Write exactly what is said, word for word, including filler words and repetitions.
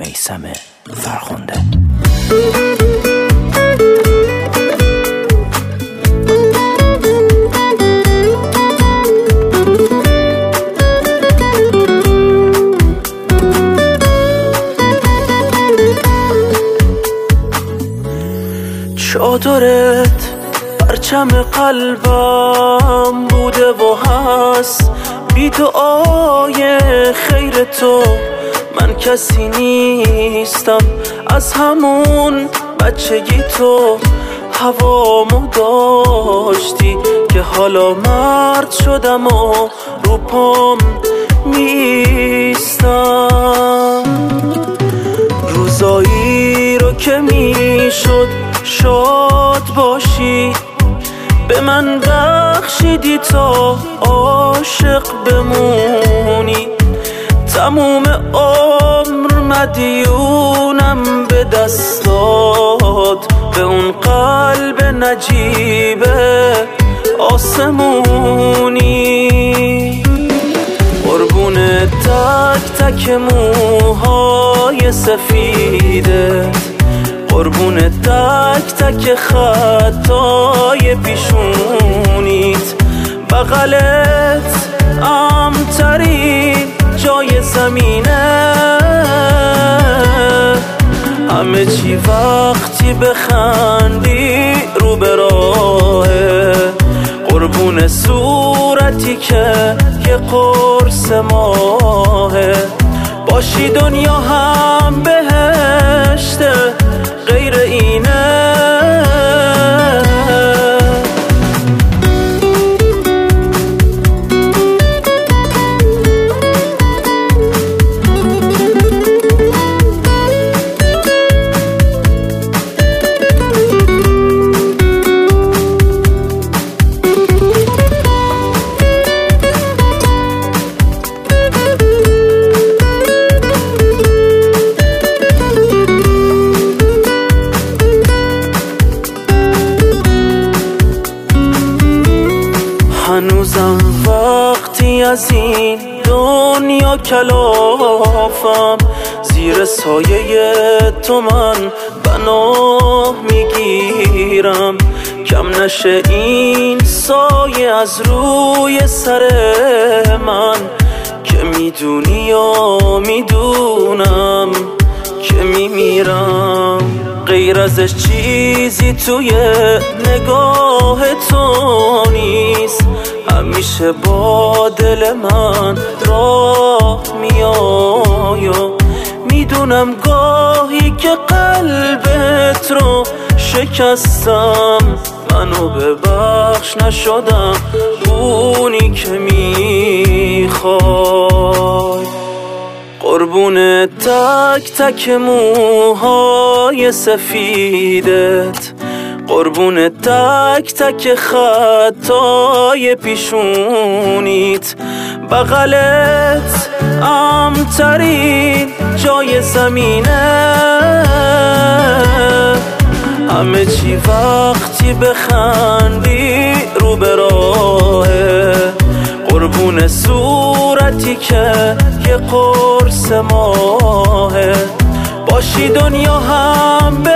میثم فرخنده. چادرت پرچم قلبم بوده و هست، بی دعای خیر تو من کسی نیستم. از همون بچگی تو هوامو داشتی که حالا مرد شدم و رو پام میستم. روزایی رو که میشد شاد باشی به من بخشیدی تا عاشق بمونی. تموم عمر مدیونم به دستات، به اون قلب نجیب آسمونی. قربون تک تک موهای سفیدت، قربون تک تک خطای پیشونیت. بغلت امترین جای زمینه، همه چی وقتی بخندی رو به راهه. قربون صورتی که یه قرص ماهه، باشی دنیا هم بهشته غیر اینه. هنوزم وقتی از این دنیا کلافم، زیر سایه تو من بنا میگیرم. کم نشه این سایه از روی سر من، که میدونی یا میدونم که میمیرم. غیر ازش چیزی توی نگاه تو نیست، همیشه با دل من راه میای. میدونم گاهی که قلبت رو شکستم، منو ببخش نشدم اونی که میخوای. قربون تک تک موهای سفیدت، قربون تک تک خطای پیشونیت. بغلت امترین جای زمینه، همه چی وقتی بخندی رو به راهه. قربون صورتی که یه قرص ماهه، باشی دنیا هم